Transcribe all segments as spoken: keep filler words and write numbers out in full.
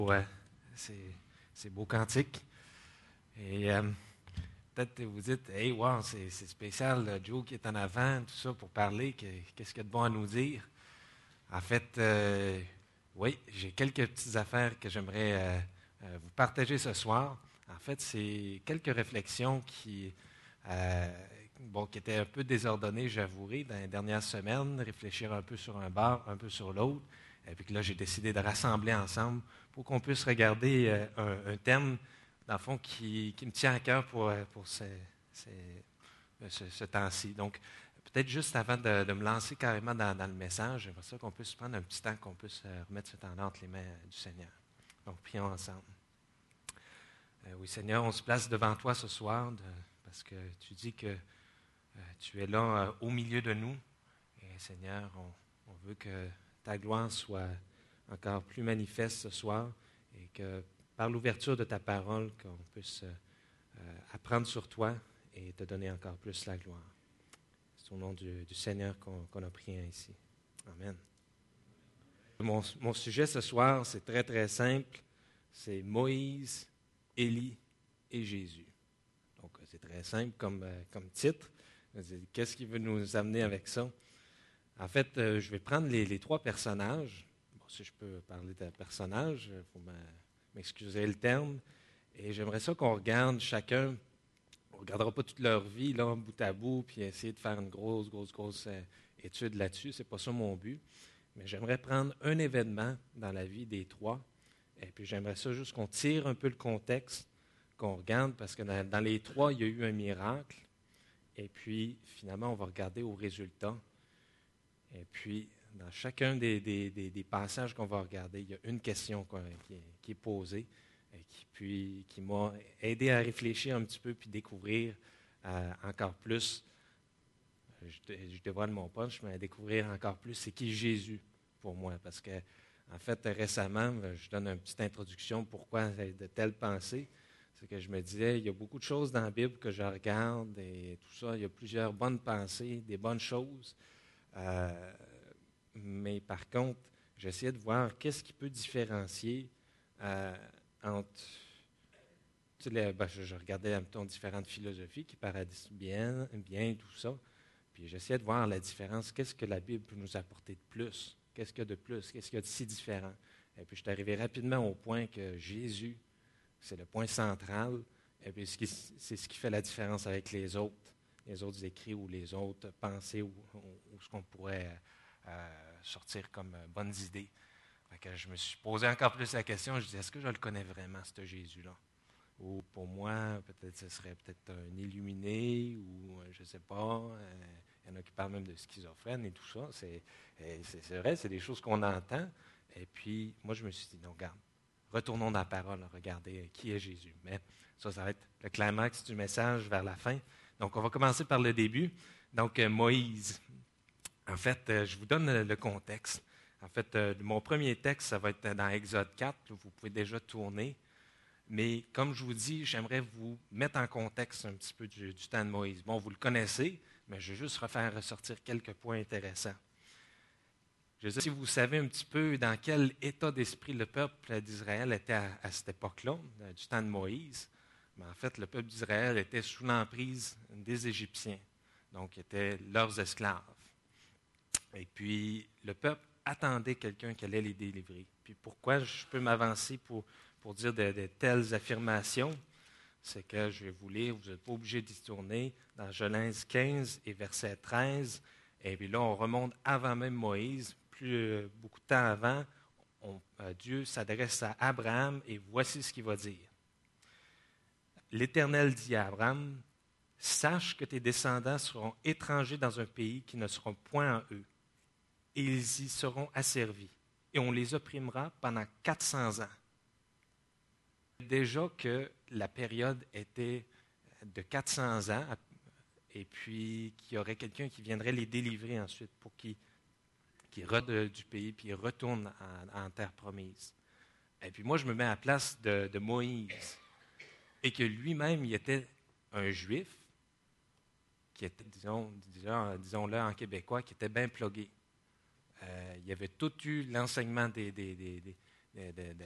Ouais, c'est, c'est beau cantique. Et euh, peut-être que vous dites, hey, wow, c'est, c'est spécial, là, Joe qui est en avant, tout ça, pour parler, que- qu'est-ce qu'il y a de bon à nous dire? En fait, euh, oui, j'ai quelques petites affaires que j'aimerais euh, euh, vous partager ce soir. En fait, c'est quelques réflexions qui, euh, bon, qui étaient un peu désordonnées, j'avouerai, dans les dernières semaines, réfléchir un peu sur un bord, un peu sur l'autre. Et puis que là, j'ai décidé de rassembler ensemble pour qu'on puisse regarder euh, un, un thème, dans le fond, qui, qui me tient à cœur pour, euh, pour ces, ces- ce, ce temps-ci. Donc, peut-être juste avant de, de me lancer carrément dans, dans le message, j'aimerais ça qu'on puisse prendre un petit temps, qu'on puisse euh, remettre ce temps-là entre les mains euh, du Seigneur. Donc, prions ensemble. Euh, oui, Seigneur, on se place devant toi ce soir de- parce que tu dis que euh, tu es là euh, au milieu de nous. Et Seigneur, on, on veut que ta gloire soit encore plus manifeste ce soir et que par l'ouverture de ta parole, qu'on puisse euh, euh, apprendre sur toi et te donner encore plus la gloire. C'est au nom du, du Seigneur qu'on, qu'on a prié ainsi. Amen. Mon, mon sujet ce soir, c'est très, très simple. C'est Moïse, Élie et Jésus. Donc, c'est très simple comme, euh, comme titre. Qu'est-ce qui veut nous amener avec ça? En fait, euh, je vais prendre les, les trois personnages. Bon, si je peux parler de personnages, il faut m'excuser le terme. Et j'aimerais ça qu'on regarde chacun. On ne regardera pas toute leur vie, là, bout à bout, puis essayer de faire une grosse, grosse, grosse euh, étude là-dessus. Ce n'est pas ça mon but. Mais j'aimerais prendre un événement dans la vie des trois. Et puis j'aimerais ça juste qu'on tire un peu le contexte, qu'on regarde, parce que dans, dans les trois, il y a eu un miracle. Et puis, finalement, on va regarder au résultat. Et puis, dans chacun des, des, des, des passages qu'on va regarder, il y a une question qui est, qui est posée et qui, puis, qui m'a aidé à réfléchir un petit peu puis découvrir euh, encore plus. Je, je dévoile mon punch, mais à découvrir encore plus c'est qui Jésus pour moi. Parce que, en fait, récemment, je donne une petite introduction pourquoi de telles pensées. C'est que je me disais, il y a beaucoup de choses dans la Bible que je regarde et tout ça. Il y a plusieurs bonnes pensées, des bonnes choses. Euh, mais par contre, j'essayais de voir qu'est-ce qui peut différencier euh, entre. Tu sais, les- ben, je, je regardais en même temps différentes philosophies qui paraissent bien, bien, tout ça. Puis j'essayais de voir la différence. Qu'est-ce que la Bible peut nous apporter de plus? Qu'est-ce qu'il y a de plus? Qu'est-ce qu'il y a de si différent? Et puis je suis arrivé rapidement au point que Jésus, c'est le point central. Et puis c'est ce qui fait la différence avec les autres, les autres écrits ou les autres pensées ou, ou, ou ce qu'on pourrait euh, sortir comme euh, bonnes idées. Fait que je me suis posé encore plus la question. Je disais, est-ce que je le connais vraiment, ce Jésus-là? Ou pour moi, peut-être ce serait peut-être un illuminé, ou euh, je ne sais pas. Euh, il y en a qui parlent même de schizophrène et tout ça. C'est, c'est, c'est vrai, c'est des choses qu'on entend. Et puis, moi, je me suis dit, non, regarde, retournons dans la parole, regardez euh, qui est Jésus. Mais ça, ça va être le climax du message vers la fin. Donc, on va commencer par le début. Donc, euh, Moïse. En fait, euh, je vous donne le, le contexte. En fait, euh, mon premier texte, ça va être dans Exode quatre. Vous pouvez déjà tourner. Mais comme je vous dis, j'aimerais vous mettre en contexte un petit peu du, du temps de Moïse. Bon, vous le connaissez, mais je vais juste refaire ressortir quelques points intéressants. Je ne sais pas si vous savez un petit peu dans quel état d'esprit le peuple d'Israël était à, à cette époque-là, du temps de Moïse. Mais en fait, le peuple d'Israël était sous l'emprise des Égyptiens, donc étaient leurs esclaves. Et puis, le peuple attendait quelqu'un qui allait les délivrer. Puis pourquoi je peux m'avancer pour, pour dire de, de telles affirmations? C'est que je vais vous lire, vous n'êtes pas obligé d'y tourner, dans Genèse quinze et verset treize. Et puis là, on remonte avant même Moïse, plus euh, beaucoup de temps avant, on, euh, Dieu s'adresse à Abraham et voici ce qu'il va dire. L'Éternel dit à Abraham, sache que tes descendants seront étrangers dans un pays qui ne sera point en eux, et ils y seront asservis, et on les opprimera pendant quatre cents ans. Déjà que la période était de quatre cents ans, et puis qu'il y aurait quelqu'un qui viendrait les délivrer ensuite pour qu'ils qu redent du pays, puis ils retournent en, en terre promise. Et puis moi, je me mets à la place de, de Moïse, et que lui-même, il était un juif, qui était, disons, disons, disons-le en québécois, qui était bien plugué. Euh, il avait tout eu l'enseignement des, des, des, des, des, des, des,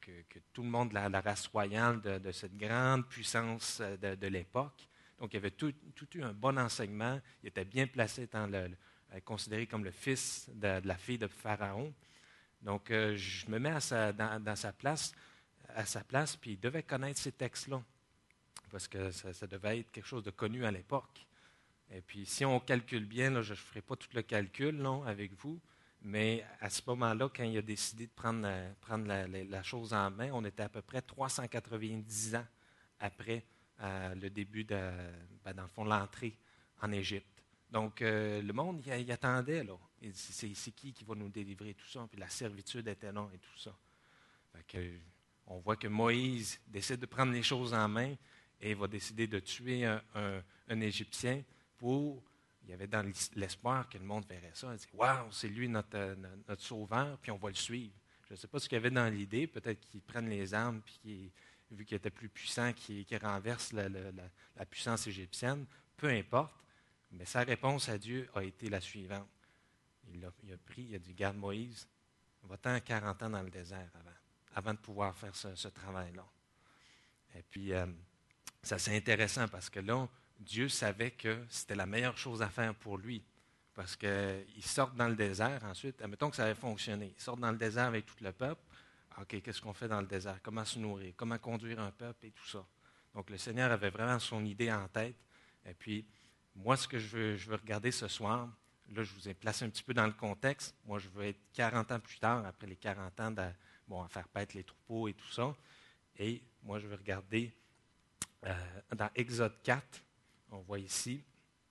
que, que tout le monde, la, la race royale de, de cette grande puissance de, de l'époque. Donc, il avait tout, tout eu un bon enseignement. Il était bien placé étant le, le, considéré comme le fils de, de la fille de Pharaon. Donc, euh, je me mets à sa, dans, dans sa place, à sa place, puis il devait connaître ces textes-là, parce que ça, ça devait être quelque chose de connu à l'époque. Et puis, si on calcule bien, là, je ne ferai pas tout le calcul non, avec vous, mais à ce moment-là, quand il a décidé de prendre, la, prendre la, la, la chose en main, on était à peu près trois cent quatre-vingt-dix ans après euh, le début de, ben, dans le fond, l'entrée en Égypte. Donc, euh, le monde, il, il attendait, là. C'est, c'est qui qui va nous délivrer tout ça? Puis la servitude était là et tout ça. Fait que, on voit que Moïse décide de prendre les choses en main et va décider de tuer un, un, un Égyptien pour... Il y avait dans l'espoir que le monde verrait ça. Il dit, waouh, c'est lui notre, notre, notre sauveur, puis on va le suivre. Je ne sais pas ce qu'il y avait dans l'idée. Peut-être qu'ils prennent les armes, puis qu'ils, vu qu'il était plus puissant, qu'ils, qu'ils renversent la, la, la, la puissance égyptienne. Peu importe. Mais sa réponse à Dieu a été la suivante. Il a, il a pris, il a dit, garde Moïse, va-t'en quarante ans dans le désert avant, avant de pouvoir faire ce, ce travail-là. Et puis, euh, ça c'est intéressant parce que là, Dieu savait que c'était la meilleure chose à faire pour lui. Parce qu'ils sortent dans le désert ensuite. Admettons que ça avait fonctionné. Ils sortent dans le désert avec tout le peuple. OK, qu'est-ce qu'on fait dans le désert? Comment se nourrir? Comment conduire un peuple et tout ça? Donc, le Seigneur avait vraiment son idée en tête. Et puis, moi, ce que je veux, je veux regarder ce soir, là, je vous ai placé un petit peu dans le contexte. Moi, je veux être quarante ans plus tard, après les quarante ans, de, bon, à faire paître les troupeaux et tout ça. Et moi, je veux regarder euh, dans Exode quatre. On voit ici,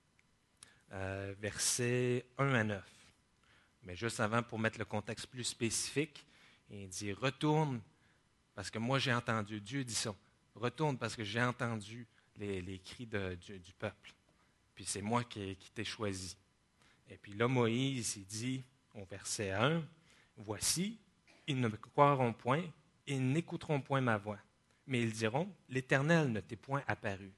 euh, versets un à neuf. Mais juste avant, pour mettre le contexte plus spécifique, il dit, retourne, parce que moi j'ai entendu, Dieu dit ça, retourne parce que j'ai entendu les, les cris de, du, du peuple. Puis c'est moi qui, qui t'ai choisi. Et puis là, Moïse, il dit, au verset un, voici, ils ne me croiront point, ils n'écouteront point ma voix. Mais ils diront, l'Éternel ne t'est point apparu.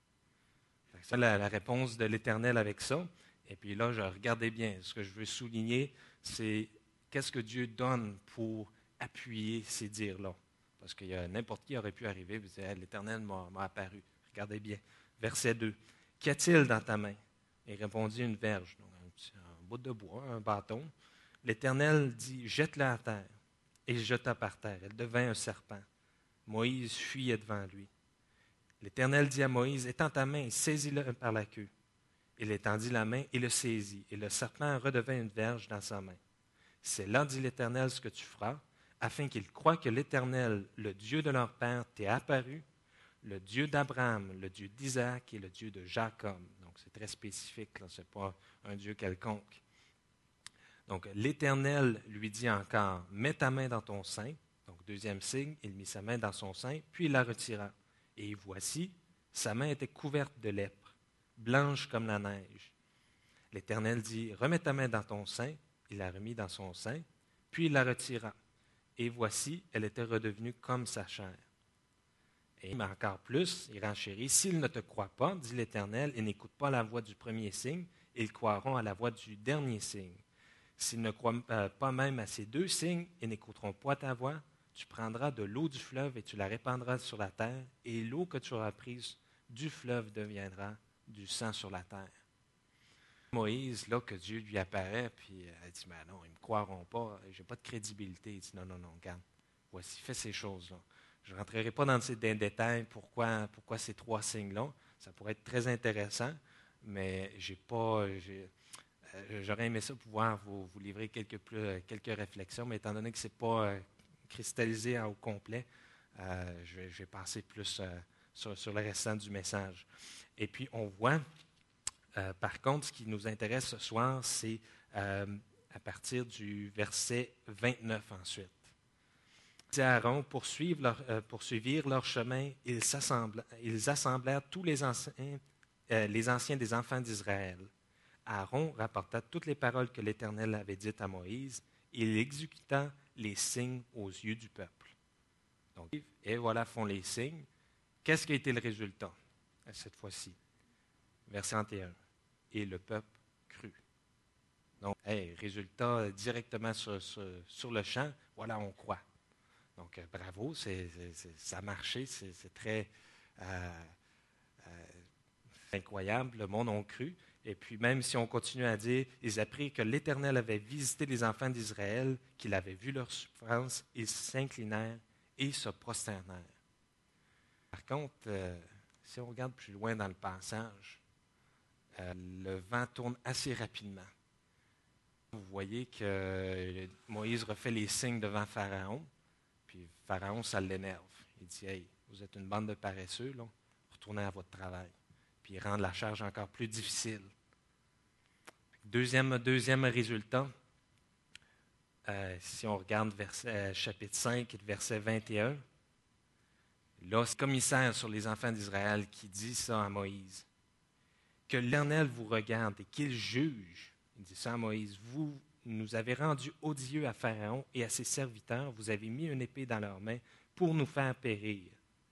C'est la, la réponse de l'Éternel avec ça. Et puis là, je regardais bien. Ce que je veux souligner, c'est qu'est-ce que Dieu donne pour appuyer ces dires-là. Parce qu'il y a n'importe qui aurait pu arriver et dire, hey, l'Éternel m'a, m'a apparu. Regardez bien. Verset deux. Qu'y a-t-il dans ta main? Il répondit, une verge, donc un, petit, un bout de bois, un bâton. L'Éternel dit, jette-la à terre. Et il jeta par terre. Elle devint un serpent. Moïse fuyait devant lui. L'Éternel dit à Moïse, étends ta main, saisis-le par la queue. Il étendit la main et le saisit, et le serpent redevint une verge dans sa main. C'est là, dit l'Éternel, ce que tu feras, afin qu'ils croient que l'Éternel, le Dieu de leur père, t'est apparu, le Dieu d'Abraham, le Dieu d'Isaac et le Dieu de Jacob. Donc c'est très spécifique, ce n'est pas un Dieu quelconque. Donc l'Éternel lui dit encore, mets ta main dans ton sein. Donc deuxième signe, il mit sa main dans son sein, puis il la retira. Et voici, sa main était couverte de lèpre, blanche comme la neige. L'Éternel dit, remets ta main dans ton sein. Il la remit dans son sein, puis il la retira. Et voici, elle était redevenue comme sa chair. Et mais encore plus, il renchérit, s'ils ne te croient pas, dit l'Éternel, et n'écoutent pas la voix du premier signe, ils croiront à la voix du dernier signe. S'ils ne croient pas même à ces deux signes et n'écouteront pas ta voix, tu prendras de l'eau du fleuve et tu la répandras sur la terre, et l'eau que tu auras prise du fleuve deviendra du sang sur la terre. Moïse, là, que Dieu lui apparaît, puis elle dit, mais non, ils ne me croiront pas, je n'ai pas de crédibilité. Il dit, non, non, non, regarde, voici, fais ces choses-là. Je ne rentrerai pas dans ces détails pourquoi, pourquoi ces trois signes-là. Ça pourrait être très intéressant, mais j'ai pas, j'ai, euh, j'aurais aimé ça pouvoir vous, vous livrer quelques, plus, quelques réflexions, mais étant donné que ce n'est pas euh, cristallisé au complet, euh, je, vais, je vais passer plus euh, sur, sur le restant du message. Et puis, on voit, euh, par contre, ce qui nous intéresse ce soir, c'est euh, à partir du verset vingt-neuf ensuite. Aaron poursuivre leur, euh, poursuivirent leur chemin, ils, ils assemblèrent tous les anciens, euh, les anciens des enfants d'Israël. Aaron rapporta toutes les paroles que l'Éternel avait dites à Moïse, et il exécuta les signes aux yeux du peuple. Donc, et voilà font les signes. Qu'est-ce qui a été le résultat cette fois-ci? Verset trente et un. Et le peuple crut. Donc, hey, résultat directement sur, sur, sur le champ, voilà, on croit. Donc, euh, bravo, c'est, c'est, c'est, ça a marché, c'est, c'est très euh, euh, incroyable, le monde a cru. Et puis, même si on continue à dire, ils apprirent que l'Éternel avait visité les enfants d'Israël, qu'il avait vu leur souffrance, ils s'inclinèrent et se prosternèrent. Par contre, euh, si on regarde plus loin dans le passage, euh, le vent tourne assez rapidement. Vous voyez que Moïse refait les signes devant Pharaon, puis Pharaon, ça l'énerve. Il dit, « Hey, vous êtes une bande de paresseux, là. Retournez à votre travail. » Puis il rend la charge encore plus difficile. Deuxième, deuxième résultat, euh, si on regarde verset, euh, chapitre cinq, verset vingt et un, là, c'est le commissaire sur les enfants d'Israël qui dit ça à Moïse. Que l'Éternel vous regarde et qu'il juge. Il dit ça à Moïse. Vous nous avez rendus odieux à Pharaon et à ses serviteurs. Vous avez mis une épée dans leurs mains pour nous faire périr.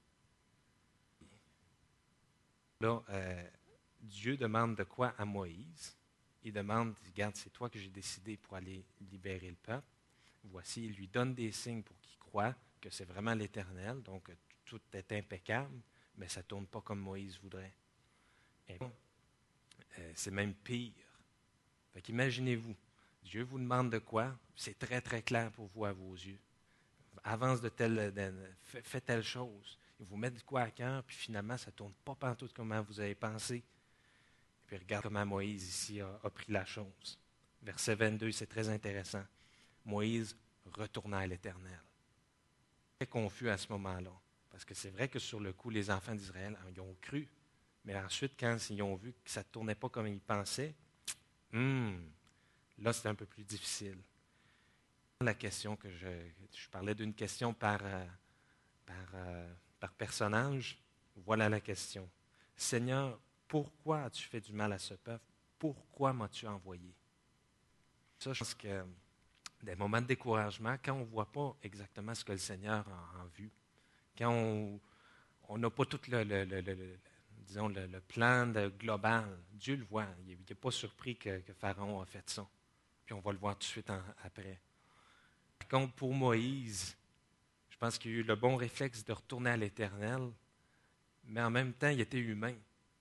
Là, euh, Dieu demande de quoi à Moïse? Il demande, regarde, c'est toi que j'ai décidé pour aller libérer le peuple. Voici, il lui donne des signes pour qu'il croie que c'est vraiment l'Éternel, donc tout est impeccable, mais ça ne tourne pas comme Moïse voudrait. Et bon, euh, c'est même pire. Fait qu'imaginez-vous, Dieu vous demande de quoi? C'est très, très clair pour vous à vos yeux. Avance de telle, de, fait, fait telle chose. Il vous met de quoi à cœur, puis finalement, ça ne tourne pas pantoute comme vous avez pensé. Et puis regarde comment Moïse ici a, a pris la chose. Verset vingt-deux, c'est très intéressant. Moïse retourna à l'Éternel. Très confus à ce moment-là. Parce que c'est vrai que sur le coup, les enfants d'Israël ils ont cru. Mais ensuite, quand ils ont vu que ça ne tournait pas comme ils pensaient, hmm, là, c'était un peu plus difficile. La question que je, je parlais d'une question par, euh, par, euh, par personnage. Voilà la question. Seigneur, pourquoi as-tu fait du mal à ce peuple? Pourquoi m'as-tu envoyé? Ça, je pense que des moments de découragement, quand on ne voit pas exactement ce que le Seigneur a en vue, quand on n'a pas tout le, le, le, le, disons, le, le plan de, global, Dieu le voit. Il n'est pas surpris que, que Pharaon a fait ça. Puis on va le voir tout de suite en, après. Par contre, pour Moïse, je pense qu'il a eu le bon réflexe de retourner à l'Éternel, mais en même temps, il était humain.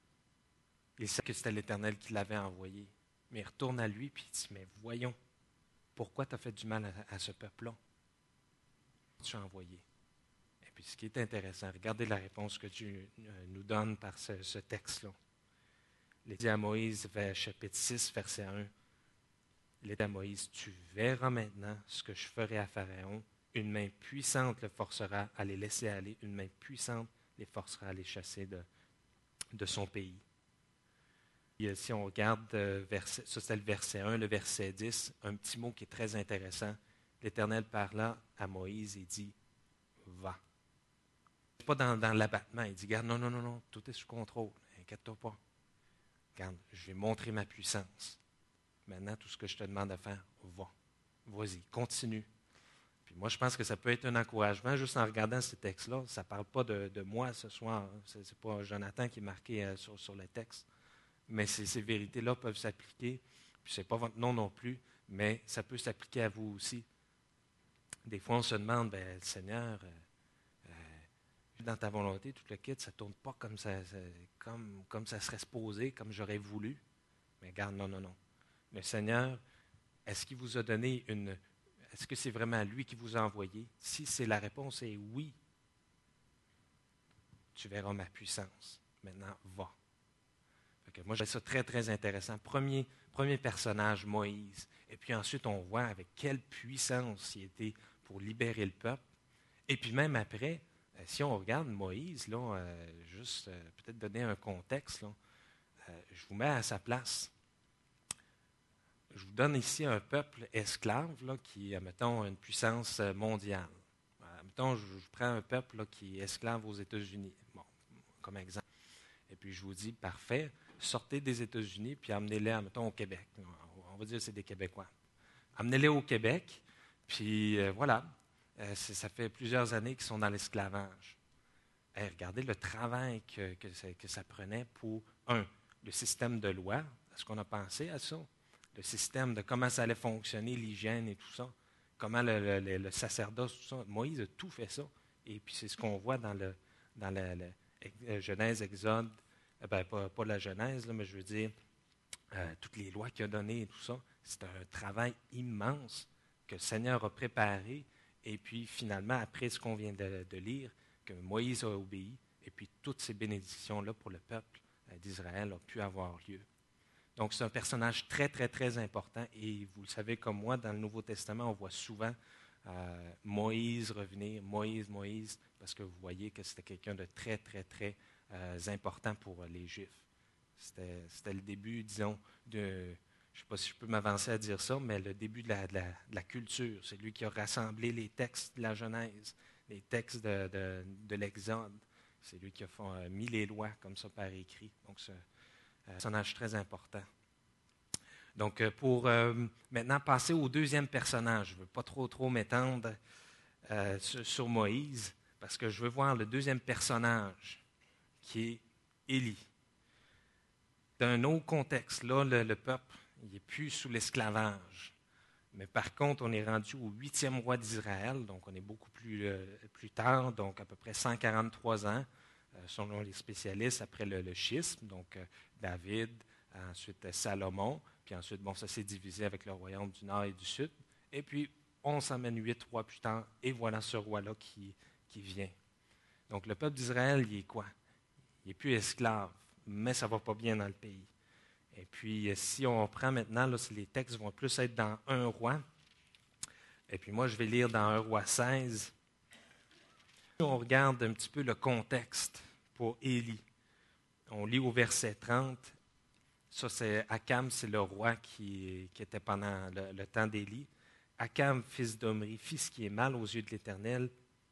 Il sait que c'était l'Éternel qui l'avait envoyé. Mais il retourne à lui, puis il dit, mais voyons, pourquoi tu as fait du mal à, à ce peuple-là? Tu as envoyé. Et puis ce qui est intéressant, regardez la réponse que Dieu nous donne par ce, ce texte-là. Il dit à Moïse, vers chapitre six, verset un, il dit à Moïse, tu verras maintenant ce que je ferai à Pharaon. Une main puissante le forcera à les laisser aller. Une main puissante les forcera à les chasser de, de son pays. Et si on regarde, verset, ça c'est le verset un, le verset dix, un petit mot qui est très intéressant. L'Éternel parla à Moïse et dit, va. Ce n'est pas dans, dans l'abattement. Il dit, regarde, non, non, non, non, tout est sous contrôle. Inquiète-toi pas. Regarde, je vais montrer ma puissance. Maintenant, tout ce que je te demande de faire, va. Vas-y, continue. Puis moi, je pense que ça peut être un encouragement, juste en regardant ce texte-là. Ça ne parle pas de, de moi ce soir. Ce n'est pas Jonathan qui est marqué euh, sur, sur le texte. Mais ces, ces vérités-là peuvent s'appliquer. Puis ce n'est pas votre nom non plus, mais ça peut s'appliquer à vous aussi. Des fois, on se demande, ben, Seigneur, euh, euh, dans ta volonté, tout le kit, ça ne tourne pas comme ça, ça, comme, comme ça serait supposé, comme j'aurais voulu. Mais regarde, non, non, non. Le Seigneur, est-ce qu'il vous a donné une... Est-ce que c'est vraiment lui qui vous a envoyé? Si c'est la réponse est oui, tu verras ma puissance. Maintenant, va. Okay, moi, je trouve ça très, très intéressant. Premier, premier personnage, Moïse. Et puis ensuite, on voit avec quelle puissance il était pour libérer le peuple. Et puis même après, euh, si on regarde Moïse, là, euh, juste euh, peut-être donner un contexte, là, euh, je vous mets à sa place. Je vous donne ici un peuple esclave là, qui, mettons, a une puissance mondiale. Euh, mettons, je, je prends un peuple là, qui est esclave aux États-Unis, bon, comme exemple. Et puis je vous dis, parfait, sortez des États-Unis puis amenez-les, mettons, au Québec. On va dire que c'est des Québécois. Amenez-les au Québec, puis euh, voilà, euh, ça fait plusieurs années qu'ils sont dans l'esclavage. Hey, regardez le travail que, que, ça, que ça prenait pour, un, le système de loi. Est-ce qu'on a pensé à ça? Le système de comment ça allait fonctionner, l'hygiène et tout ça. comment le, le, le sacerdoce, tout ça. Moïse a tout fait ça. Et puis c'est ce qu'on voit dans le dans la, la, la Genèse, Exode, euh, ben, pas, pas la Genèse, là, mais je veux dire, euh, toutes les lois qu'il a données et tout ça. C'est un travail immense que le Seigneur a préparé. Et puis finalement, après ce qu'on vient de, de lire, que Moïse a obéi, et puis toutes ces bénédictions-là pour le peuple euh, d'Israël ont pu avoir lieu. Donc c'est un personnage très, très, très important. Et vous le savez comme moi, dans le Nouveau Testament, on voit souvent euh, Moïse revenir, Moïse, Moïse, parce que vous voyez que c'était quelqu'un de très, très, très euh, important pour les Juifs. C'était, c'était le début, disons, de... Je ne sais pas si je peux m'avancer à dire ça, mais le début de la, de la, de la culture. C'est lui qui a rassemblé les textes de la Genèse, les textes de, de, de l'Exode. C'est lui qui a fait, euh, mis les lois comme ça par écrit. Donc, c'est un personnage très important. Donc, euh, pour euh, maintenant passer au deuxième personnage, je ne veux pas trop, trop m'étendre euh, sur, sur Moïse, parce que je veux voir le deuxième personnage, qui est Élie. Dans un autre contexte, là, le, le peuple, il n'est plus sous l'esclavage. Mais par contre, on est rendu au huitième roi d'Israël, donc on est beaucoup plus, euh, plus tard, donc à peu près cent quarante-trois ans, euh, selon les spécialistes, après le, le schisme, donc euh, David, ensuite euh, Salomon, puis ensuite, bon, ça s'est divisé avec le royaume du Nord et du Sud. Et puis, on s'emmène huit rois plus tard, et voilà ce roi-là qui, qui vient. Donc, le peuple d'Israël, il est quoi? Il n'est plus esclave, mais ça ne va pas bien dans le pays. Et puis, si on prend maintenant, là, les textes vont plus être dans un roi. Et puis moi, je vais lire dans un roi seize. On regarde un petit peu le contexte pour Élie. On lit au verset trente. Ça, c'est Akam, c'est le roi qui, qui était pendant le, le temps d'Élie. Akam, fils d'Omri, fils qui est mal aux yeux de l'Éternel,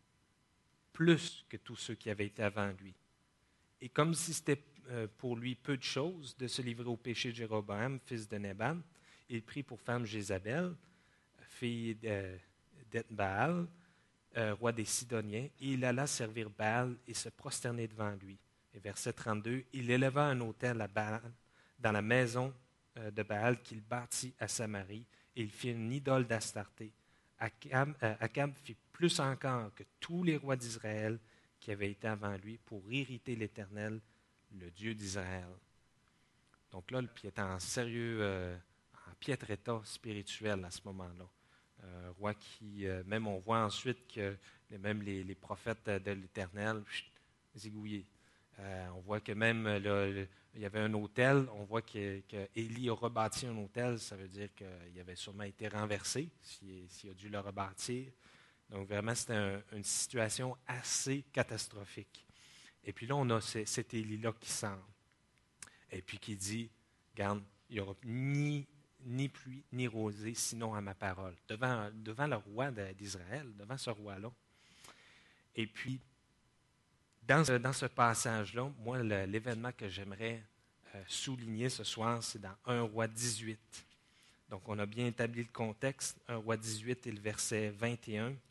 plus que tous ceux qui avaient été avant lui. Et comme si c'était pour lui peu de choses de se livrer au péché de Jéroboam, fils de Nébat, il prit pour femme Jézabel, fille d'Ethbaal, euh, roi des Sidoniens, et il alla servir Baal et se prosterner devant lui. Et verset trente-deux, il éleva un autel à Baal dans la maison de Baal qu'il bâtit à Samarie, et il fit une idole d'Astarté. Akab, euh, Akab fit plus encore que tous les rois d'Israël qui avaient été avant lui pour irriter l'Éternel, le Dieu d'Israël. Donc là, il est en sérieux, euh, en piètre état spirituel à ce moment-là. Un roi qui, euh, même on voit ensuite que même les, les prophètes de l'Éternel, zigouillés. Euh, on voit que même, là, le, il y avait un autel, on voit que, que Élie a rebâti un autel, ça veut dire qu'il avait sûrement été renversé, s'il, s'il a dû le rebâtir. Donc vraiment, c'était un, une situation assez catastrophique. Et puis là, on a ce, cet Élie-là qui sort. Et puis qui dit, regarde, il n'y aura ni, ni pluie, ni rosée, sinon à ma parole. Devant, devant le roi d'Israël, devant ce roi-là. Et puis, dans ce, dans ce passage-là, moi, le, l'événement que j'aimerais euh, souligner ce soir, c'est dans un roi dix-huit. Donc, on a bien établi le contexte. un roi dix-huit et le verset vingt et un.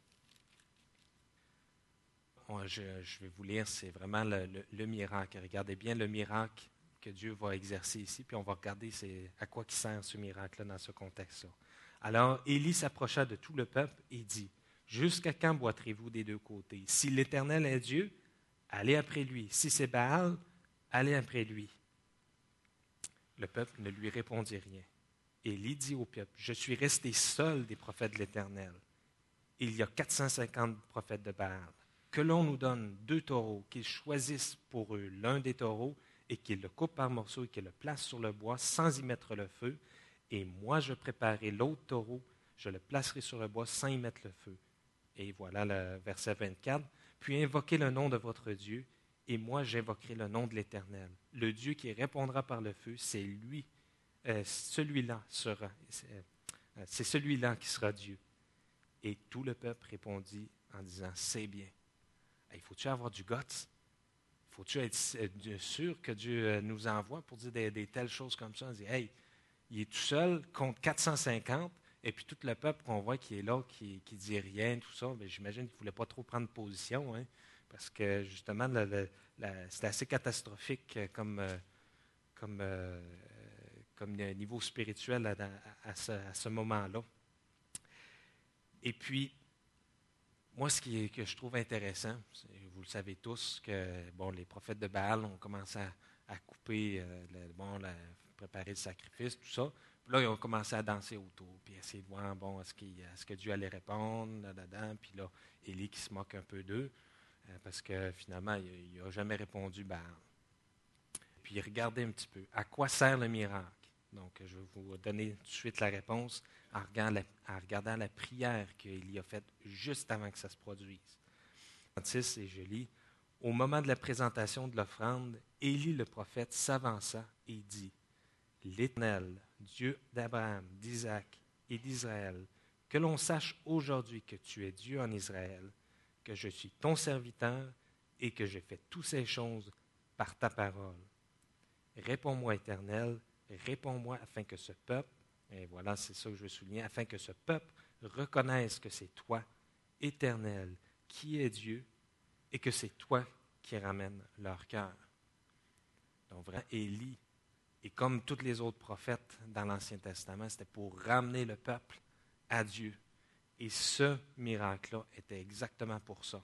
Je, je vais vous lire, c'est vraiment le, le, le miracle. Regardez bien le miracle que Dieu va exercer ici, puis on va regarder c'est, à quoi qui sert ce miracle-là dans ce contexte-là. Alors, Élie s'approcha de tout le peuple et dit, « Jusqu'à quand boiterez-vous des deux côtés? Si l'Éternel est Dieu, allez après lui. Si c'est Baal, allez après lui. » Le peuple ne lui répondit rien. Élie dit au peuple, « Je suis resté seul des prophètes de l'Éternel. Il y a quatre cent cinquante prophètes de Baal. Que l'on nous donne deux taureaux, qu'ils choisissent pour eux l'un des taureaux et qu'ils le coupent par morceaux et qu'ils le placent sur le bois sans y mettre le feu. Et moi, je préparerai l'autre taureau, je le placerai sur le bois sans y mettre le feu. » Et voilà le verset vingt-quatre. « Puis invoquez le nom de votre Dieu, et moi j'invoquerai le nom de l'Éternel. Le Dieu qui répondra par le feu, c'est lui, euh, celui-là sera, c'est, euh, c'est celui-là qui sera Dieu. » Et tout le peuple répondit en disant, « C'est bien. » Il faut-tu avoir du guts? Faut-tu être sûr que Dieu nous envoie pour dire des, des telles choses comme ça? On dit, hey, il est tout seul contre quatre cent cinquante, et puis tout le peuple qu'on voit qui est là, qui ne dit rien, tout ça, bien, j'imagine qu'il ne voulait pas trop prendre position, hein, parce que justement, le, le, la, c'est assez catastrophique comme, comme, euh, comme niveau spirituel à, à, à, ce, à ce moment-là. Et puis, moi, ce qui est, que je trouve intéressant, vous le savez tous, que bon, les prophètes de Baal ont commencé à, à couper, euh, le, bon, la, préparer le sacrifice, tout ça. Puis là, ils ont commencé à danser autour, puis essayer de voir, bon, est-ce, qu'il, est-ce que Dieu allait répondre, là, dedans. Puis là, Élie qui se moque un peu d'eux, euh, parce que finalement, il n'a jamais répondu Baal. Puis regardez un petit peu, à quoi sert le miracle? Donc, je vais vous donner tout de suite la réponse en regardant la, en regardant la prière qu'il a faite juste avant que ça se produise. trente-six, et je lis, « Au moment de la présentation de l'offrande, Élie le prophète s'avança et dit, « L'Éternel, Dieu d'Abraham, d'Isaac et d'Israël, que l'on sache aujourd'hui que tu es Dieu en Israël, que je suis ton serviteur et que j'ai fait toutes ces choses par ta parole. Réponds-moi, Éternel, réponds-moi afin que ce peuple, et voilà, c'est ça que je veux souligner, afin que ce peuple reconnaisse que c'est toi, Éternel, qui est Dieu, et que c'est toi qui ramènes leur cœur. » Donc vraiment, Élie, et comme tous les autres prophètes dans l'Ancien Testament, c'était pour ramener le peuple à Dieu. Et ce miracle-là était exactement pour ça.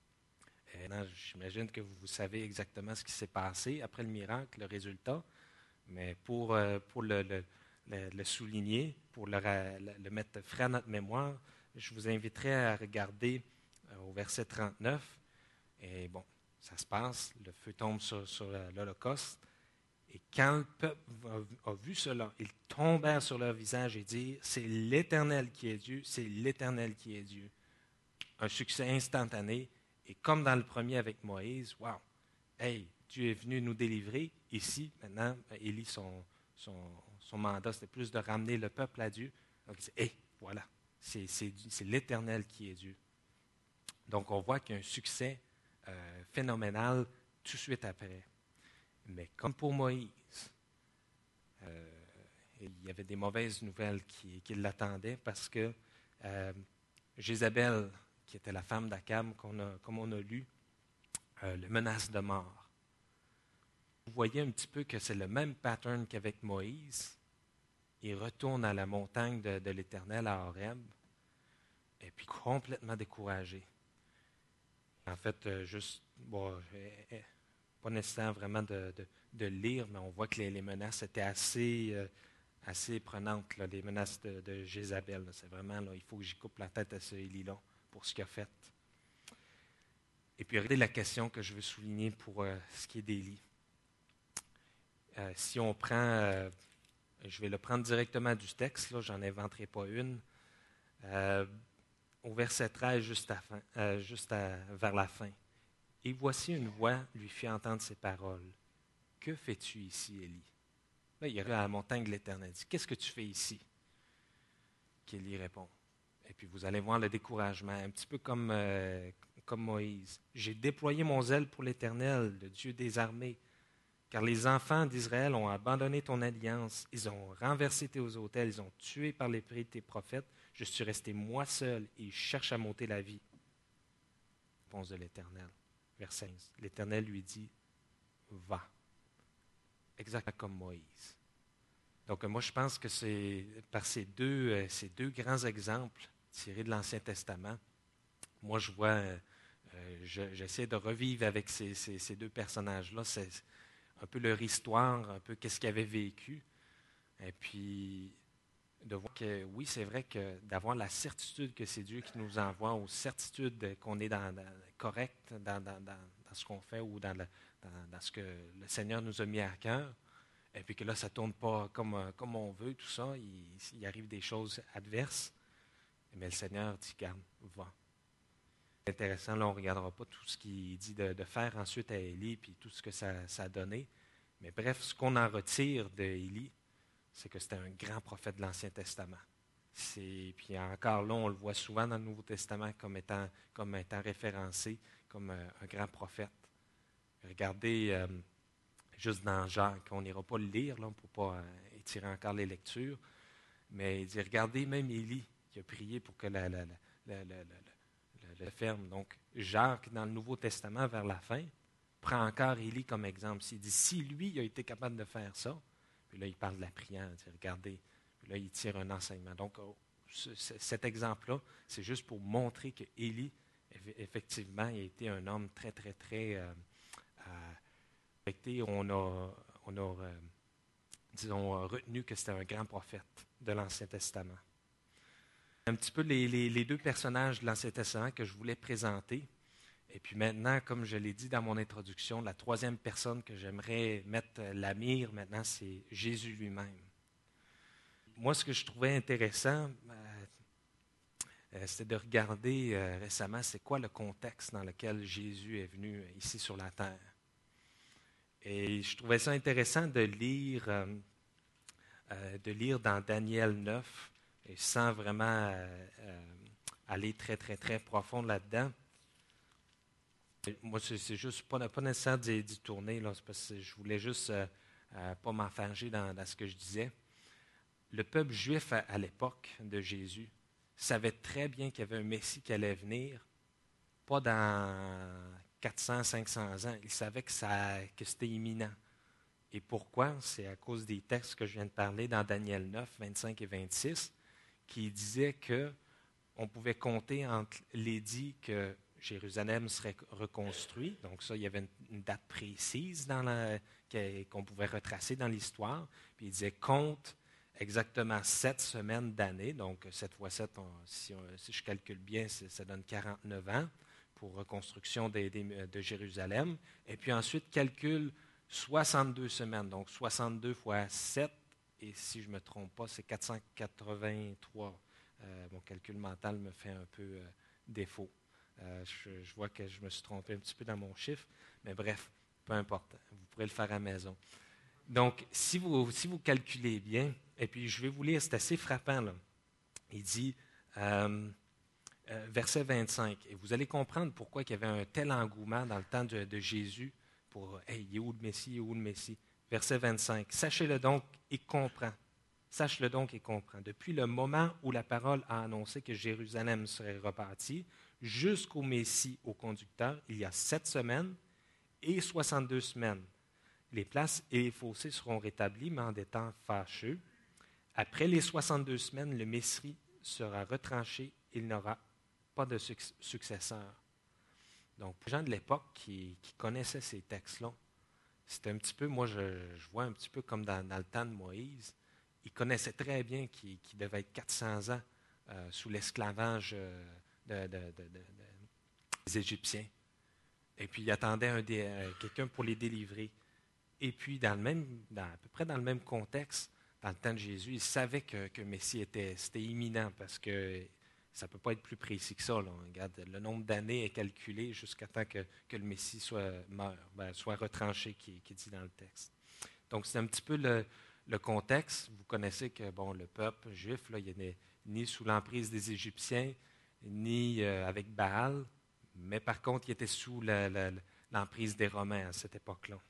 Et non, j'imagine que vous savez exactement ce qui s'est passé après le miracle, le résultat. Mais pour, euh, pour le, le, le, le souligner, pour le, le, le mettre frais à notre mémoire, je vous inviterai à regarder euh, au verset trente-neuf. Et bon, ça se passe, le feu tombe sur, sur l'Holocauste. Et quand le peuple a, a vu cela, ils tombèrent sur leur visage et dirent, « C'est l'Éternel qui est Dieu, c'est l'Éternel qui est Dieu. » Un succès instantané. Et comme dans le premier avec Moïse, « Wow! Hey, Dieu est venu nous délivrer. » Ici, maintenant, Élie, son, son, son mandat, c'était plus de ramener le peuple à Dieu. Donc, il dit, « Hey, voilà, c'est, c'est, c'est l'Éternel qui est Dieu. » Donc, on voit qu'il y a un succès euh, phénoménal tout de suite après. Mais comme pour Moïse, euh, il y avait des mauvaises nouvelles qui, qui l'attendaient parce que euh, Jézabel, qui était la femme d'Akab, qu'on a, comme on a lu, euh, le menace de mort. Vous voyez un petit peu que c'est le même pattern qu'avec Moïse. Il retourne à la montagne de, de l'Éternel à Horeb, et puis complètement découragé. En fait, euh, juste, bon, euh, pas nécessaire vraiment de, de, de lire, mais on voit que les, les menaces étaient assez, euh, assez prenantes, là, les menaces de, de Jézabel. Là. C'est vraiment, là, il faut que j'y coupe la tête à ce Élie-là pour ce qu'il a fait. Et puis, regardez la question que je veux souligner pour euh, ce qui est d'Élie. Euh, si on prend, euh, je vais le prendre directement du texte, là, j'en inventerai pas une. Euh, au verset treize, juste, à fin, euh, juste à, vers la fin. « Et voici une voix lui fit entendre ces paroles. « Que fais-tu ici, Élie? » Là, il arrive à la montagne de l'Éternel. Il dit, « Qu'est-ce que tu fais ici? » Qu'Élie répond. Et puis vous allez voir le découragement, un petit peu comme, euh, comme Moïse. « J'ai déployé mon zèle pour l'Éternel, le Dieu des armées, car les enfants d'Israël ont abandonné ton alliance, ils ont renversé tes autels, ils ont tué par l'épée tes prophètes. Je suis resté moi seul et ils cherchent à m'ôter la vie. » Réponse de l'Éternel. Verset quinze. L'Éternel lui dit, « Va. » Exactement comme Moïse. Donc, moi, je pense que c'est par ces deux, euh, ces deux grands exemples tirés de l'Ancien Testament, moi, je vois, euh, je, j'essaie de revivre avec ces, ces, ces deux personnages-là. C'est un peu leur histoire, un peu qu'est-ce qu'ils avaient vécu. Et puis, de voir que, oui, c'est vrai que d'avoir la certitude que c'est Dieu qui nous envoie, ou certitude qu'on est dans, dans, correct dans, dans, dans, dans ce qu'on fait ou dans, le, dans, dans ce que le Seigneur nous a mis à cœur, et puis que là, ça ne tourne pas comme, comme on veut, tout ça, il, il arrive des choses adverses, mais le Seigneur dit, garde, va. C'est intéressant, là, on ne regardera pas tout ce qu'il dit de, de faire ensuite à Élie, puis tout ce que ça, ça a donné, mais bref, ce qu'on en retire d'Élie, c'est que c'était un grand prophète de l'Ancien Testament. C'est, puis encore là, on le voit souvent dans le Nouveau Testament comme étant, comme étant référencé comme un, un grand prophète. Regardez, euh, juste dans Jacques, on n'ira pas le lire là, pour ne pas euh, étirer encore les lectures, mais il dit, regardez même Élie qui a prié pour que la, la, la, la, la, la, la ferme. Donc, Jacques, dans le Nouveau Testament, vers la fin, prend encore Élie comme exemple. Il dit, si lui il a été capable de faire ça, puis là, il parle de la prière. Il dit, regardez, puis là, il tire un enseignement. Donc, ce, cet exemple-là, c'est juste pour montrer que Élie, effectivement, a été un homme très, très, très euh, affecté. On a, on a euh, disons, retenu que c'était un grand prophète de l'Ancien Testament. Un petit peu les, les, les deux personnages de l'Ancien Testament que je voulais présenter. Et puis maintenant, comme je l'ai dit dans mon introduction, la troisième personne que j'aimerais mettre la mire maintenant, c'est Jésus lui-même. Moi, ce que je trouvais intéressant, euh, euh, c'était de regarder euh, récemment, c'est quoi le contexte dans lequel Jésus est venu ici sur la terre. Et je trouvais ça intéressant de lire, euh, euh, de lire dans Daniel neuf, et sans vraiment euh, euh, aller très, très, très profond là-dedans. Moi, c'est, c'est juste pas, pas nécessaire d'y, d'y tourner, là, c'est parce que je voulais juste euh, euh, pas m'enfarger dans, dans ce que je disais. Le peuple juif à, à l'époque de Jésus savait très bien qu'il y avait un Messie qui allait venir, pas dans quatre cents, cinq cents ans. Ils savaient que, ça, que c'était imminent. Et pourquoi? C'est à cause des textes que je viens de parler dans Daniel neuf, vingt-cinq et vingt-six, qui disaient qu'on pouvait compter entre l'édit que Jérusalem serait reconstruit. Donc ça, il y avait une, une date précise dans la, qu'on pouvait retracer dans l'histoire. Puis il disait compte exactement sept semaines d'année. Donc sept fois sept, on, si, on, si je calcule bien, ça donne quarante-neuf ans pour reconstruction des, des, de Jérusalem. Et puis ensuite, calcule soixante-deux semaines. Donc soixante-deux fois sept, et si je ne me trompe pas, c'est quatre cent quatre-vingt-trois. Euh, mon calcul mental me fait un peu euh, défaut. Euh, je, je vois que je me suis trompé un petit peu dans mon chiffre, mais bref, peu importe, vous pourrez le faire à la maison. Donc, si vous, si vous calculez bien, et puis je vais vous lire, c'est assez frappant, là. Il dit, euh, euh, verset vingt-cinq, et vous allez comprendre pourquoi il y avait un tel engouement dans le temps de, de Jésus pour, hey, il est où le Messie, il est où le Messie? Verset vingt-cinq, sachez-le donc et comprends. Sache-le donc et comprends. Depuis le moment où la parole a annoncé que Jérusalem serait rebâtie, jusqu'au Messie au conducteur, il y a sept semaines et soixante-deux semaines. Les places et les fossés seront rétablis, mais en des temps fâcheux. Après les soixante-deux semaines, le Messie sera retranché, il n'aura pas de successeur. Donc, pour les gens de l'époque qui, qui connaissaient ces textes-là, c'était un petit peu, moi je, je vois un petit peu comme dans, dans le temps de Moïse, ils connaissaient très bien qu'il, qu'il devait être quatre cents ans euh, sous l'esclavage euh, de, de, de, de, des Égyptiens. Et puis, ils attendaient un dé, euh, quelqu'un pour les délivrer. Et puis, dans le même, dans, à peu près dans le même contexte, dans le temps de Jésus, ils savaient que, que Messie était, c'était imminent parce que ça ne peut pas être plus précis que ça. Là. Regarde, le nombre d'années est calculé jusqu'à temps que, que le Messie soit, meurt, ben, soit retranché, qui, qui est dit dans le texte. Donc, c'est un petit peu le, le contexte. Vous connaissez que bon, le peuple juif, là, il n'est ni sous l'emprise des Égyptiens, ni euh, avec Baal, mais par contre, il était sous la, la, l'emprise des Romains à cette époque-là.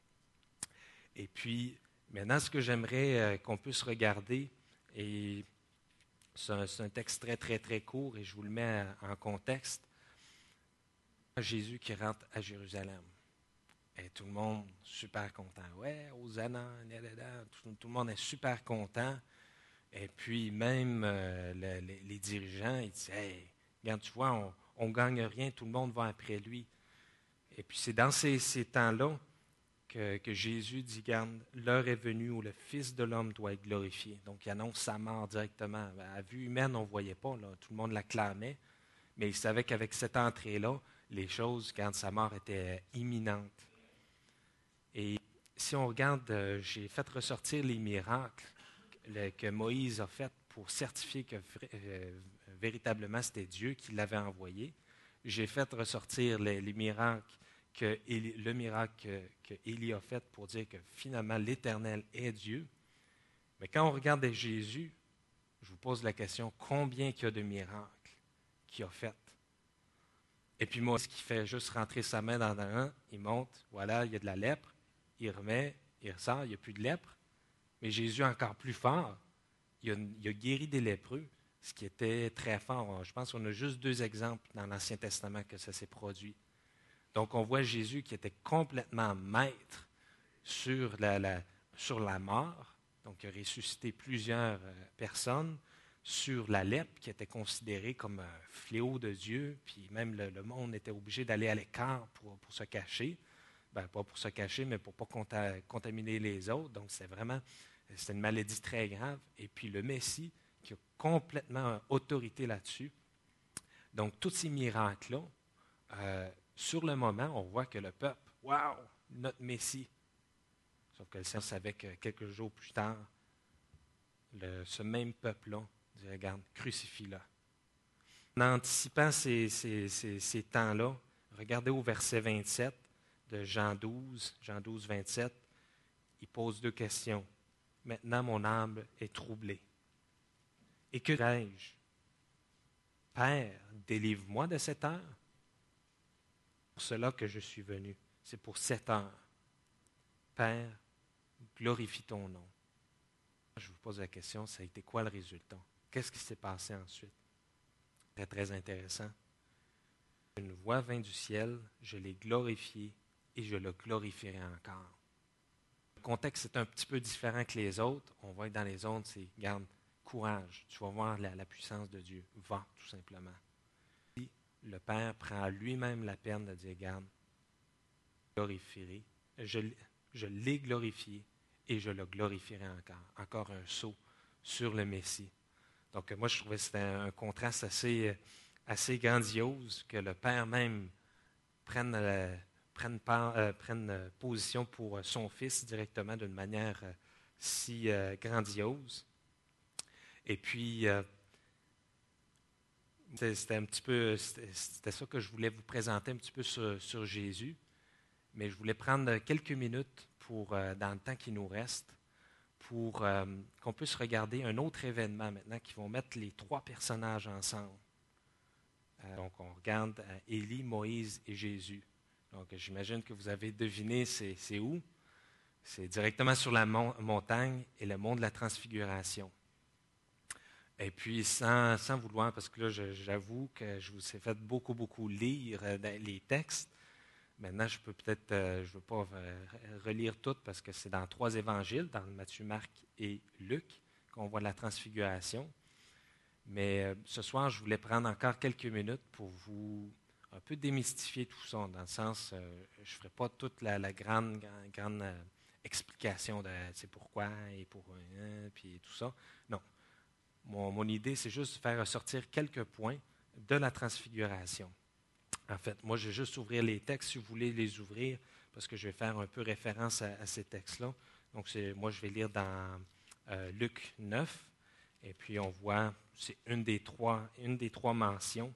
Et puis, maintenant, ce que j'aimerais euh, qu'on puisse regarder, et c'est un, c'est un texte très, très, très court, et je vous le mets en contexte. Jésus qui rentre à Jérusalem. Et tout le monde super content. Ouais, Hosanna, tout, tout le monde est super content. Et puis, même euh, le, les, les dirigeants, ils disent, hey, regarde, tu vois, on ne gagne rien, tout le monde va après lui. Et puis, c'est dans ces, ces temps-là Que, que Jésus dit, garde, l'heure est venue où le Fils de l'homme doit être glorifié. Donc, il annonce sa mort directement. À vue humaine, on ne voyait pas, là, tout le monde l'acclamait, mais il savait qu'avec cette entrée-là, les choses, quand sa mort était imminente. Et si on regarde, euh, j'ai fait ressortir les miracles le, que Moïse a fait pour certifier que euh, véritablement c'était Dieu qui l'avait envoyé. J'ai fait ressortir les, les miracles Que Élie, le miracle que, que Élie a fait pour dire que finalement l'Éternel est Dieu. Mais quand on regarde Jésus, je vous pose la question, combien il y a de miracles qu'il a fait? Et puis moi, ce qui fait juste rentrer sa main dans un, il monte, voilà, il y a de la lèpre, il remet, il ressort, il n'y a plus de lèpre. Mais Jésus, encore plus fort, il a, il a guéri des lépreux, ce qui était très fort. Je pense qu'on a juste deux exemples dans l'Ancien Testament que ça s'est produit. Donc, on voit Jésus qui était complètement maître sur la, la, sur la mort, donc il a ressuscité plusieurs euh, personnes, sur la lèpre, qui était considérée comme un fléau de Dieu, puis même le, le monde était obligé d'aller à l'écart pour, pour se cacher. Ben, pas pour se cacher, mais pour ne pas conta- contaminer les autres. Donc, c'est vraiment, c'est une maladie très grave. Et puis, le Messie, qui a complètement autorité là-dessus. Donc, tous ces miracles-là, euh, sur le moment, on voit que le peuple, waouh, notre Messie. Sauf que le Seigneur savait que quelques jours plus tard, le, ce même peuple-là dit, regarde, crucifie-le. En anticipant ces, ces, ces, ces temps-là, regardez au verset vingt-sept de Jean douze, Jean douze, vingt-sept, il pose deux questions. Maintenant, mon âme est troublée. Et que dirai-je? Père, délivre-moi de cette heure. C'est pour cela que je suis venu. C'est pour cette heure. Père, glorifie ton nom. Je vous pose la question, ça a été quoi le résultat? Qu'est-ce qui s'est passé ensuite? Très, très intéressant. Une voix vint du ciel, je l'ai glorifié et je le glorifierai encore. Le contexte est un petit peu différent que les autres. On voit que dans les autres, c'est garde, courage, tu vas voir la, la puissance de Dieu. Va, tout simplement. Puis, le Père prend lui-même la peine de dire, garde, glorifierai, je, je l'ai glorifié et je le glorifierai encore. Encore un saut sur le Messie. Donc, moi, je trouvais que c'était un contraste assez, assez grandiose, que le Père même prenne, euh, prenne, part, euh, prenne euh, position pour son Fils directement d'une manière euh, si euh, grandiose. Et puis, euh, c'était un petit peu, c'était, c'était ça que je voulais vous présenter un petit peu sur, sur Jésus. Mais je voulais prendre quelques minutes pour, euh, dans le temps qui nous reste, pour euh, qu'on puisse regarder un autre événement maintenant qui vont mettre les trois personnages ensemble. Euh, donc, on regarde euh, Élie, Moïse et Jésus. Donc, j'imagine que vous avez deviné c'est, c'est où. C'est directement sur la mon- montagne et le mont de la Transfiguration. Et puis, sans, sans vouloir, parce que là, je, j'avoue que je vous ai fait beaucoup, beaucoup lire euh, les textes. Maintenant, je peux peut-être, euh, je ne veux pas euh, relire tout parce que c'est dans trois évangiles, dans Matthieu, Marc et Luc, qu'on voit la transfiguration. Mais euh, ce soir, je voulais prendre encore quelques minutes pour vous un peu démystifier tout ça, dans le sens, euh, je ne ferai pas toute la, la grande, grande, grande euh, explication de c'est pourquoi et pour euh, puis tout ça. Non. Mon, mon idée, c'est juste de faire ressortir quelques points de la transfiguration. En fait, moi, je vais juste ouvrir les textes si vous voulez les ouvrir, parce que je vais faire un peu référence à, à ces textes-là. Donc, c'est, moi, je vais lire dans euh, Luc neuf, et puis on voit, c'est une des trois, une des trois mentions.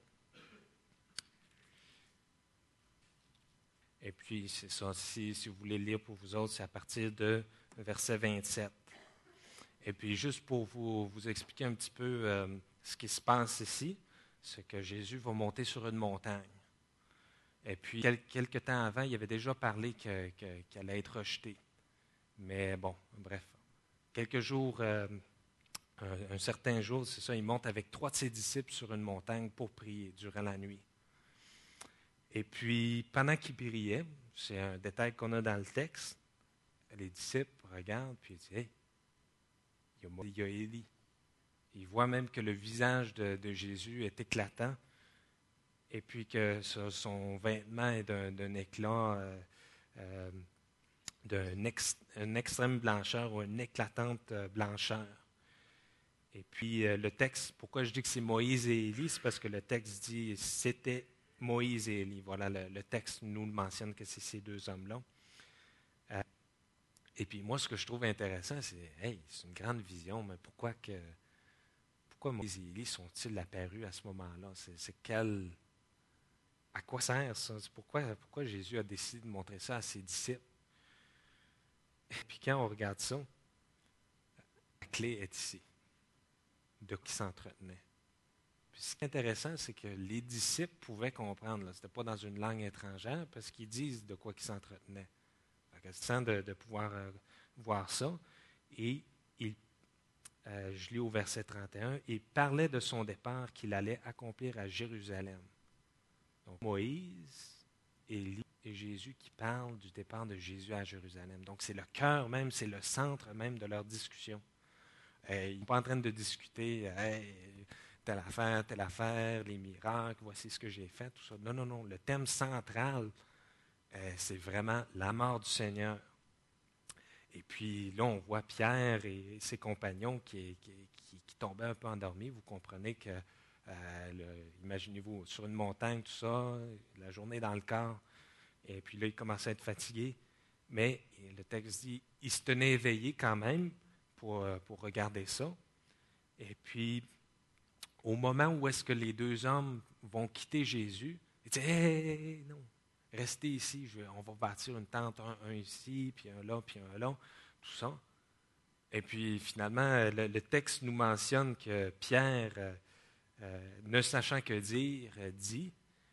Et puis, c'est ça, si, si vous voulez lire pour vous autres, c'est à partir de verset vingt-sept. Et puis, juste pour vous, vous expliquer un petit peu euh, ce qui se passe ici, c'est que Jésus va monter sur une montagne. Et puis, quel, quelque temps avant, il avait déjà parlé que, que, qu'il allait être rejeté. Mais bon, bref. Quelques jours, euh, un, un certain jour, c'est ça, il monte avec trois de ses disciples sur une montagne pour prier durant la nuit. Et puis, pendant qu'il priait, c'est un détail qu'on a dans le texte, les disciples regardent puis ils disent, hey, il y a, il y a Élie. Ils voient même que le visage de, de Jésus est éclatant. Et puis que son vêtement est d'un, d'un éclat, euh, euh, d'une ex, une extrême blancheur ou une éclatante euh, blancheur. Et puis euh, le texte, pourquoi je dis que c'est Moïse et Élie, c'est parce que le texte dit c'était Moïse et Élie. Voilà, le, le texte nous mentionne que c'est ces deux hommes-là. Euh, et puis moi, ce que je trouve intéressant, c'est, hey, c'est une grande vision, mais pourquoi que, pourquoi Moïse et Élie sont-ils apparus à ce moment-là? C'est, c'est quel... À quoi sert ça? Pourquoi, pourquoi Jésus a décidé de montrer ça à ses disciples? Et puis quand on regarde ça, la clé est ici, de qui s'entretenait. Puis ce qui est intéressant, c'est que les disciples pouvaient comprendre. Ce n'était pas dans une langue étrangère, parce qu'ils disent de quoi ils s'entretenaient. C'est intéressant de, de pouvoir euh, voir ça. Et il, euh, je lis au verset trente et un, il parlait de son départ qu'il allait accomplir à Jérusalem. Donc Moïse, Élie et Jésus qui parlent du départ de Jésus à Jérusalem. Donc c'est le cœur même, c'est le centre même de leur discussion. Euh, ils ne sont pas en train de discuter hey, telle affaire, telle affaire, les miracles, voici ce que j'ai fait, tout ça. Non, non, non. Le thème central, euh, c'est vraiment la mort du Seigneur. Et puis là, on voit Pierre et ses compagnons qui, qui, qui, qui tombaient un peu endormis. Vous comprenez que, euh, le- imaginez-vous, sur une montagne, tout ça, la journée dans le corps, et puis là, ils commençaient à être fatigués. Mais le texte dit, ils se tenaient éveillés quand même pour, euh, pour regarder ça. Et puis, au moment où est-ce que les deux hommes vont quitter Jésus, ils disent, hé, hey, hey, hey, non, restez ici, je vais, on va bâtir une tente, un, un ici, puis un là, puis un là, tout ça. Et puis finalement, le, le texte nous mentionne que Pierre, euh, euh, ne sachant que dire, euh, dit,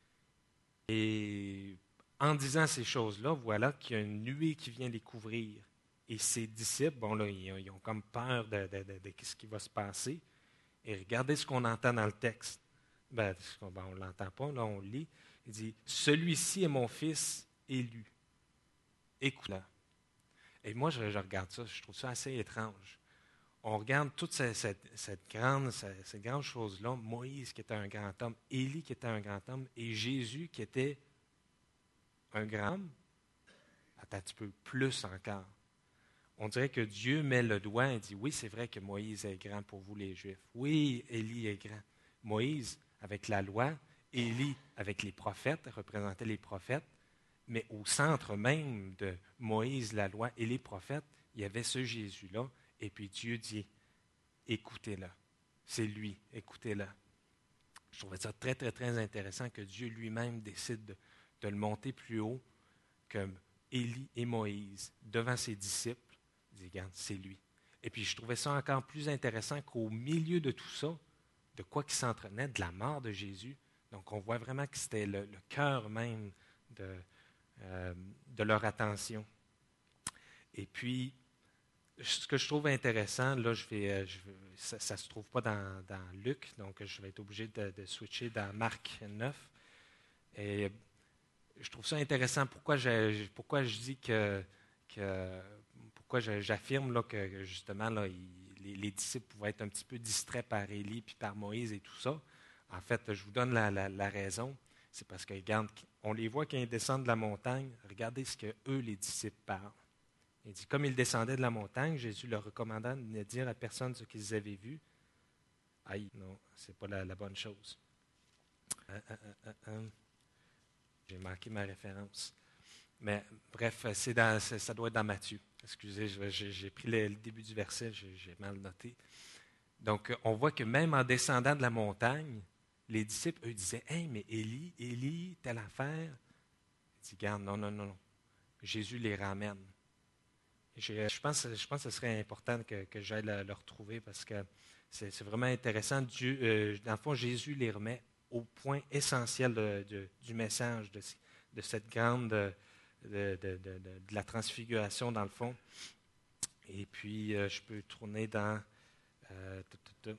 et en disant ces choses-là, voilà qu'il y a une nuée qui vient les couvrir. Et ses disciples, bon là, ils, ils ont comme peur de, de, de, de ce qui va se passer. Et regardez ce qu'on entend dans le texte. Ben, ben on ne l'entend pas, là, on le lit. Il dit, celui-ci est mon fils élu. Écoute-le. Et moi, je, je regarde ça, je trouve ça assez étrange. On regarde toute cette, cette, cette grande, cette, cette grande chose-là, Moïse qui était un grand homme, Élie qui était un grand homme, et Jésus qui était un grand homme, attends un petit peu plus encore. On dirait que Dieu met le doigt et dit, oui, c'est vrai que Moïse est grand pour vous les Juifs. Oui, Élie est grand. Moïse avec la loi, Élie avec les prophètes, représentait les prophètes, mais au centre même de Moïse, la loi et les prophètes, il y avait ce Jésus-là, et puis Dieu dit, écoutez-le. C'est lui, écoutez-le. Je trouvais ça très, très, très intéressant que Dieu lui-même décide de, de le monter plus haut que Élie et Moïse devant ses disciples. Il dit, regarde, c'est lui. Et puis je trouvais ça encore plus intéressant qu'au milieu de tout ça, de quoi qui s'entraînait, de la mort de Jésus. Donc on voit vraiment que c'était le, le cœur même de, euh, de leur attention. Et puis, ce que je trouve intéressant, là, je vais, je vais, ça ne se trouve pas dans, dans Luc, donc je vais être obligé de, de switcher dans Marc neuf. Et je trouve ça intéressant. Pourquoi je, pourquoi je dis que, que pourquoi j'affirme là, que justement là, il, les, les disciples pouvaient être un petit peu distraits par Élie puis par Moïse et tout ça. En fait, je vous donne la, la, la raison. C'est parce que, regarde, on les voit quand ils descendent de la montagne. Regardez ce que eux, les disciples, parlent. Il dit, comme ils descendaient de la montagne, Jésus leur recommanda de ne dire à personne ce qu'ils avaient vu. Aïe, non, c'est pas la, la bonne chose. Euh, euh, euh, euh, J'ai manqué ma référence. Mais bref, c'est dans, c'est, ça doit être dans Matthieu. Excusez, j'ai, j'ai pris le, le début du verset, j'ai, j'ai mal noté. Donc, on voit que même en descendant de la montagne, les disciples, eux, disaient, « Hey, mais Élie, Élie, telle affaire. » Il dit, « Garde, non, non, non, non. » Jésus les ramène. Je, je, pense, je pense que ce serait important que, que j'aille le, le retrouver parce que c'est, c'est vraiment intéressant. Dieu, euh, dans le fond, Jésus les remet au point essentiel de, de, du message, de, de cette grande, de, de, de, de, de la transfiguration, dans le fond. Et puis, euh, je peux tourner dans... Euh, OK,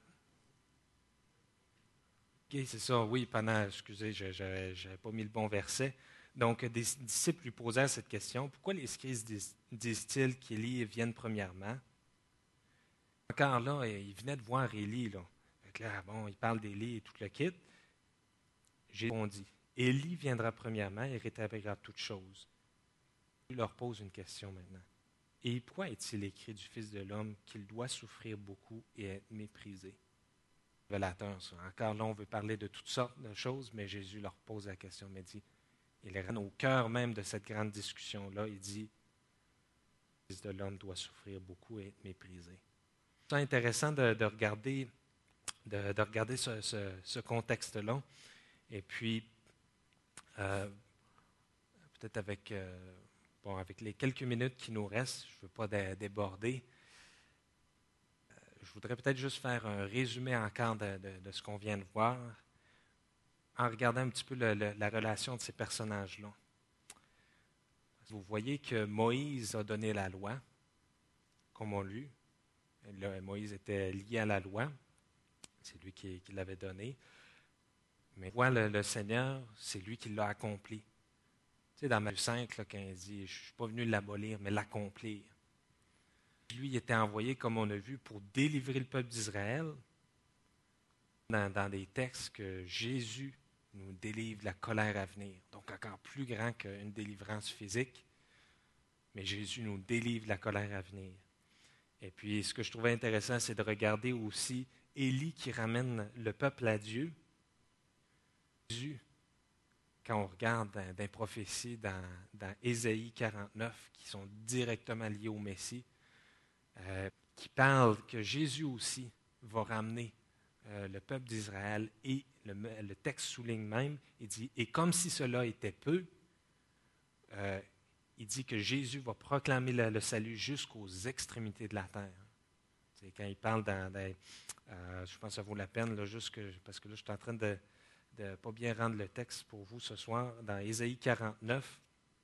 c'est ça, oui, pendant, excusez, je n'avais pas mis le bon verset. Donc, des disciples lui posèrent cette question. Pourquoi les scribes disent-ils qu'Élie vienne premièrement? Encore là, il venait de voir Élie. Là. là, bon, il parle d'Élie et tout le kit. J'ai répondu, Élie viendra premièrement et rétablira toutes choses. Il leur pose une question maintenant. Et pourquoi est-il écrit du Fils de l'homme qu'il doit souffrir beaucoup et être méprisé? Révélateur, ça. Encore là, on veut parler de toutes sortes de choses, mais Jésus leur pose la question, mais dit, il est au cœur même de cette grande discussion-là, il dit, le Fils de l'homme doit souffrir beaucoup et être méprisé. C'est intéressant de, de regarder, de, de regarder ce, ce, ce contexte-là. Et puis, euh, peut-être avec, euh, bon, avec les quelques minutes qui nous restent, je ne veux pas dé- déborder, euh, je voudrais peut-être juste faire un résumé encore de, de, de ce qu'on vient de voir, en regardant un petit peu le, le, la relation de ces personnages-là. Vous voyez que Moïse a donné la loi, comme on l'a lu. Là, Moïse était lié à la loi, c'est lui qui, qui l'avait donnée. Mais on voit le, le Seigneur, c'est lui qui l'a accompli. Tu sais, dans Matthieu cinq, là, quand il dit, je ne suis pas venu l'abolir, mais l'accomplir. Lui, il était envoyé, comme on a vu, pour délivrer le peuple d'Israël. Dans, dans des textes que Jésus nous délivre de la colère à venir. Donc encore plus grand qu'une délivrance physique. Mais Jésus nous délivre de la colère à venir. Et puis, ce que je trouvais intéressant, c'est de regarder aussi Élie qui ramène le peuple à Dieu. Jésus, quand on regarde dans des prophéties dans, dans Ésaïe quarante-neuf, qui sont directement liées au Messie, euh, qui parlent que Jésus aussi va ramener euh, le peuple d'Israël, et le, le texte souligne même, il dit, et comme si cela était peu, euh, il dit que Jésus va proclamer le, le salut jusqu'aux extrémités de la terre. C'est quand il parle dans, dans euh, je pense que ça vaut la peine, là, juste que, parce que là, je suis en train de ne pas bien rendre le texte pour vous ce soir, dans Ésaïe quarante-neuf,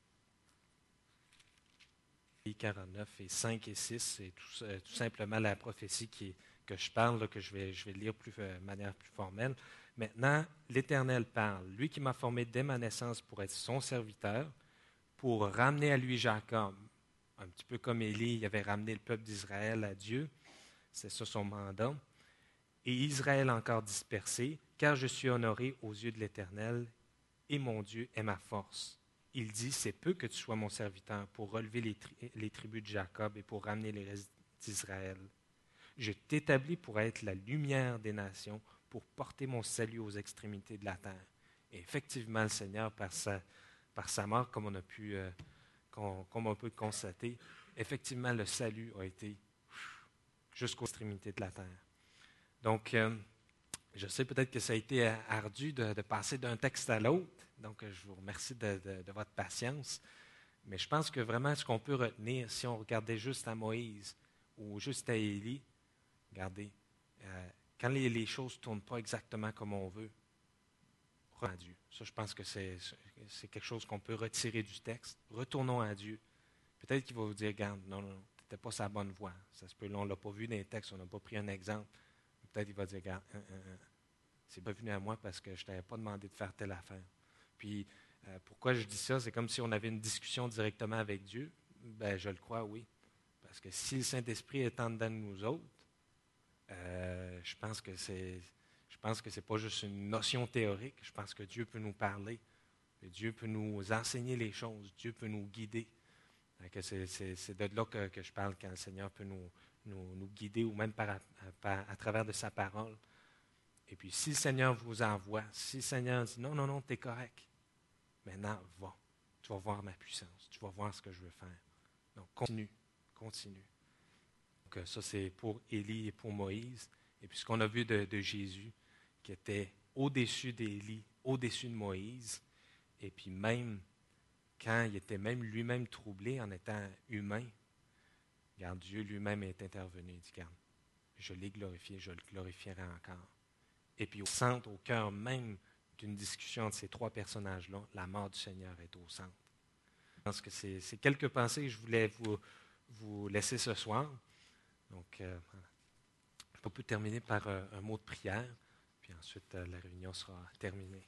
Ésaïe quarante-neuf et cinq et six, c'est tout, tout simplement la prophétie qui, que je parle, là, que je vais, je vais lire plus, de manière plus formelle. Maintenant, l'Éternel parle, lui qui m'a formé dès ma naissance pour être son serviteur, pour ramener à lui Jacob, un petit peu comme Élie, il avait ramené le peuple d'Israël à Dieu, c'est ça son mandat, et Israël encore dispersé, car je suis honoré aux yeux de l'Éternel, et mon Dieu est ma force. Il dit, c'est peu que tu sois mon serviteur pour relever les, tri- les tribus de Jacob et pour ramener les restes d'Israël. Je t'établis pour être la lumière des nations, pour porter mon salut aux extrémités de la terre. Et effectivement, le Seigneur, par sa Par sa mort, comme on a pu, euh, comme on peut constater, effectivement, le salut a été jusqu'aux extrémités de la terre. Donc, euh, je sais peut-être que ça a été ardu de, de passer d'un texte à l'autre. Donc, je vous remercie de, de, de votre patience. Mais je pense que vraiment, ce qu'on peut retenir, si on regardait juste à Moïse ou juste à Élie, regardez, euh, quand les, les choses ne tournent pas exactement comme on veut, à Dieu. Ça, je pense que c'est, c'est quelque chose qu'on peut retirer du texte. Retournons à Dieu. Peut-être qu'il va vous dire, regarde, non, non, tu n'étais pas sa bonne voie. Ça se peut, là, on ne l'a pas vu dans les textes, on n'a pas pris un exemple. Peut-être qu'il va dire, regarde, hein, hein, hein, c'est pas venu à moi parce que je ne t'avais pas demandé de faire telle affaire. Puis, euh, pourquoi je dis ça? C'est comme si on avait une discussion directement avec Dieu. Ben, je le crois, oui. Parce que si le Saint-Esprit est en dedans de nous autres, euh, je pense que c'est... Je pense que ce n'est pas juste une notion théorique. Je pense que Dieu peut nous parler. Dieu peut nous enseigner les choses. Dieu peut nous guider. C'est, c'est, c'est de là que, que je parle quand le Seigneur peut nous, nous, nous guider ou même par, par, à travers de sa parole. Et puis, si le Seigneur vous envoie, si le Seigneur dit non, non, non, tu es correct, maintenant, va. Tu vas voir ma puissance. Tu vas voir ce que je veux faire. Donc, continue. Continue. Donc, ça, c'est pour Élie et pour Moïse. Et puis, ce qu'on a vu de, de Jésus, qui était au-dessus d'Élie, au-dessus de Moïse, et puis même quand il était même lui-même troublé en étant humain, regarde, Dieu lui-même est intervenu. Il dit, regarde, je l'ai glorifié, je le glorifierai encore. Et puis au centre, au cœur même d'une discussion entre ces trois personnages-là, la mort du Seigneur est au centre. Je pense que c'est, c'est quelques pensées que je voulais vous, vous laisser ce soir. Donc, euh, on peut terminer par euh, un mot de prière. Puis ensuite, euh, la réunion sera terminée.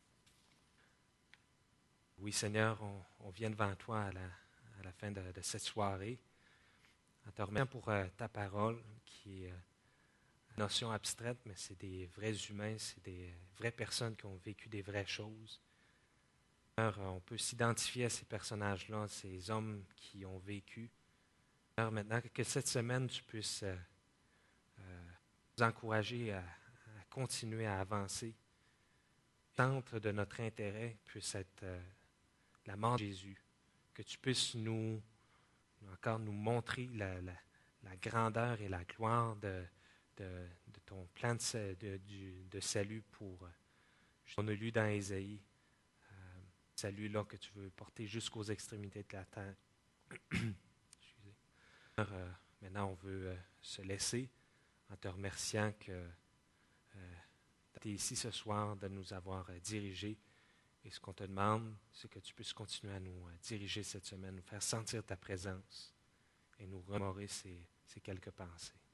Oui, Seigneur, on, on vient devant toi à la, à la fin de, de cette soirée, en te remerciant pour euh, ta parole, qui est euh, une notion abstraite, mais c'est des vrais humains, c'est des vraies personnes qui ont vécu des vraies choses. Seigneur, on peut s'identifier à ces personnages-là, ces hommes qui ont vécu. Seigneur, maintenant que cette semaine, tu puisses euh, euh, nous encourager à, à continuer à avancer. Le centre de notre intérêt puisse être euh, la mort de Jésus. Que tu puisses nous, encore nous montrer la, la, la grandeur et la gloire de, de, de ton plan de, de, du, de salut pour, euh, on a lu dans Ésaïe, euh, salut-là que tu veux porter jusqu'aux extrémités de la terre. Excusez. Alors, euh, maintenant, on veut euh, se laisser en te remerciant que euh, tu es ici ce soir de nous avoir euh, dirigés. Et ce qu'on te demande, c'est que tu puisses continuer à nous euh, diriger cette semaine, nous faire sentir ta présence et nous remémorer ces, ces quelques pensées.